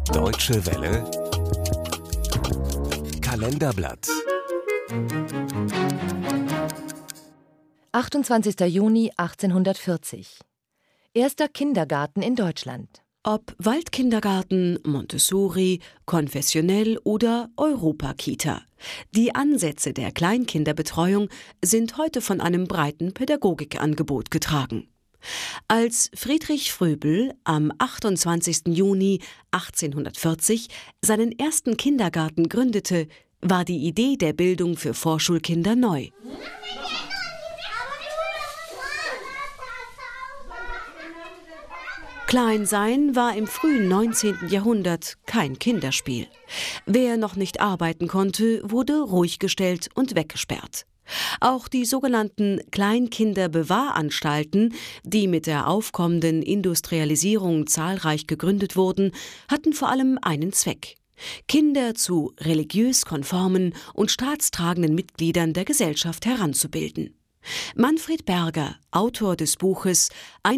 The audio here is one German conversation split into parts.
Deutsche Welle Kalenderblatt 28. Juni 1840. Erster Kindergarten in Deutschland. Ob Waldkindergarten, Montessori, konfessionell oder Europa-Kita. Die Ansätze der Kleinkinderbetreuung sind heute von einem breiten Pädagogikangebot getragen. Als Friedrich Fröbel am 28. Juni 1840 seinen ersten Kindergarten gründete, war die Idee der Bildung für Vorschulkinder neu. Klein sein war im frühen 19. Jahrhundert kein Kinderspiel. Wer noch nicht arbeiten konnte, wurde ruhig gestellt und weggesperrt. Auch die sogenannten Kleinkinderbewahranstalten, die mit der aufkommenden Industrialisierung zahlreich gegründet wurden, hatten vor allem einen Zweck: Kinder zu religiös konformen und staatstragenden Mitgliedern der Gesellschaft heranzubilden. Manfred Berger, Autor des Buches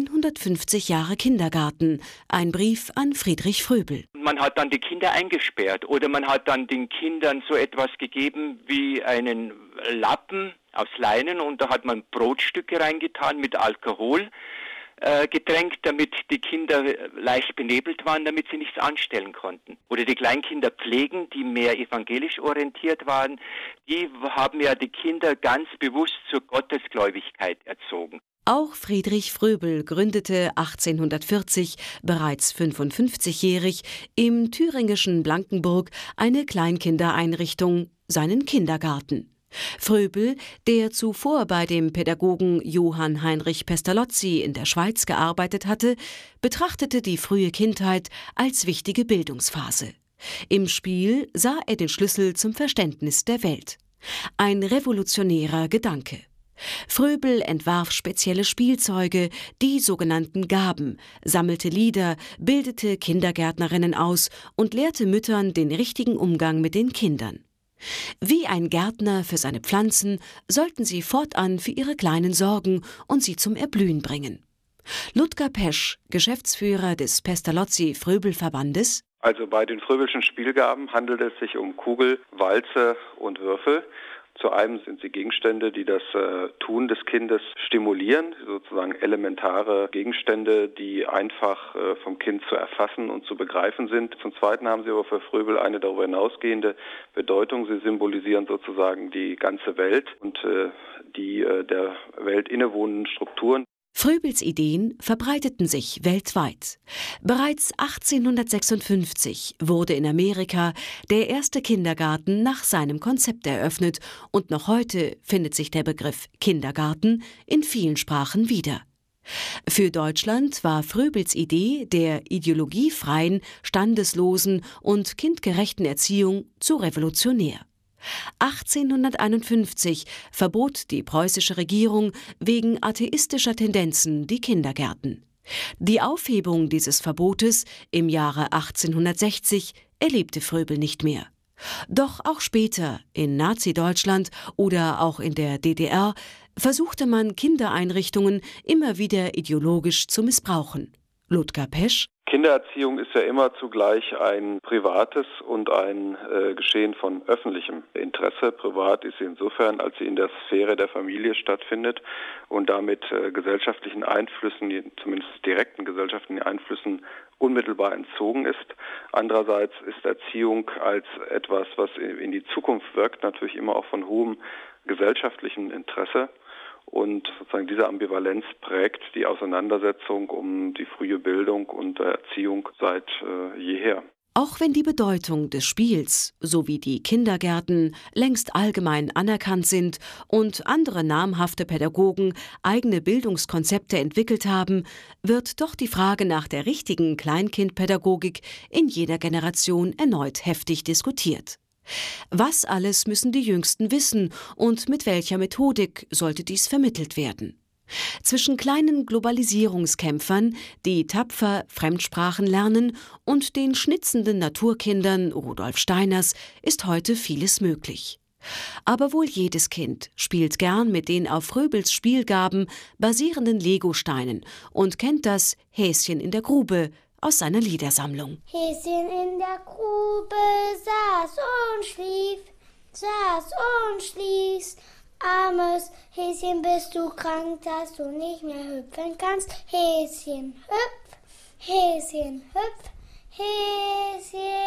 150 Jahre Kindergarten, ein Brief an Friedrich Fröbel. Man hat dann die Kinder eingesperrt oder man hat dann den Kindern so etwas gegeben wie einen Lappen aus Leinen und da hat man Brotstücke reingetan mit Alkohol getränkt, damit die Kinder leicht benebelt waren, damit sie nichts anstellen konnten. Oder die Kleinkinder pflegen, die mehr evangelisch orientiert waren, die haben ja die Kinder ganz bewusst zur Gottesgläubigkeit erzogen. Auch Friedrich Fröbel gründete 1840, bereits 55-jährig, im thüringischen Blankenburg eine Kleinkindereinrichtung, seinen Kindergarten. Fröbel, der zuvor bei dem Pädagogen Johann Heinrich Pestalozzi in der Schweiz gearbeitet hatte, betrachtete die frühe Kindheit als wichtige Bildungsphase. Im Spiel sah er den Schlüssel zum Verständnis der Welt. Ein revolutionärer Gedanke. Fröbel entwarf spezielle Spielzeuge, die sogenannten Gaben, sammelte Lieder, bildete Kindergärtnerinnen aus und lehrte Müttern den richtigen Umgang mit den Kindern. Wie ein Gärtner für seine Pflanzen sollten sie fortan für ihre Kleinen sorgen und sie zum Erblühen bringen. Ludger Pesch, Geschäftsführer des Pestalozzi-Fröbel-Verbandes: Also bei den Fröbelschen Spielgaben handelt es sich um Kugel, Walze und Würfel. Zu einem sind sie Gegenstände, die das Tun des Kindes stimulieren, sozusagen elementare Gegenstände, die einfach vom Kind zu erfassen und zu begreifen sind. Zum Zweiten haben sie aber für Fröbel eine darüber hinausgehende Bedeutung. Sie symbolisieren sozusagen die ganze Welt und die der Welt innewohnenden Strukturen. Fröbels Ideen verbreiteten sich weltweit. Bereits 1856 wurde in Amerika der erste Kindergarten nach seinem Konzept eröffnet und noch heute findet sich der Begriff Kindergarten in vielen Sprachen wieder. Für Deutschland war Fröbels Idee der ideologiefreien, standeslosen und kindgerechten Erziehung zu revolutionär. 1851 verbot die preußische Regierung wegen atheistischer Tendenzen die Kindergärten. Die Aufhebung dieses Verbotes im Jahre 1860 erlebte Fröbel nicht mehr. Doch auch später, in Nazi-Deutschland oder auch in der DDR, versuchte man Kindereinrichtungen immer wieder ideologisch zu missbrauchen. Ludger Pesch: Kindererziehung ist ja immer zugleich ein privates und ein Geschehen von öffentlichem Interesse. Privat ist sie insofern, als sie in der Sphäre der Familie stattfindet und damit gesellschaftlichen Einflüssen, zumindest direkten gesellschaftlichen Einflüssen, unmittelbar entzogen ist. Andererseits ist Erziehung als etwas, was in die Zukunft wirkt, natürlich immer auch von hohem gesellschaftlichem Interesse. Und sozusagen diese Ambivalenz prägt die Auseinandersetzung um die frühe Bildung und Erziehung seit jeher. Auch wenn die Bedeutung des Spiels sowie die Kindergärten längst allgemein anerkannt sind und andere namhafte Pädagogen eigene Bildungskonzepte entwickelt haben, wird doch die Frage nach der richtigen Kleinkindpädagogik in jeder Generation erneut heftig diskutiert. Was alles müssen die Jüngsten wissen und mit welcher Methodik sollte dies vermittelt werden? Zwischen kleinen Globalisierungskämpfern, die tapfer Fremdsprachen lernen, und den schnitzenden Naturkindern Rudolf Steiners ist heute vieles möglich. Aber wohl jedes Kind spielt gern mit den auf Fröbels Spielgaben basierenden Legosteinen und kennt das Häschen in der Grube, aus seiner Liedersammlung. Häschen in der Grube saß und schlief. Armes Häschen, bist du krank, dass du nicht mehr hüpfen kannst? Häschen, hüpf, Häschen, hüpf, Häschen,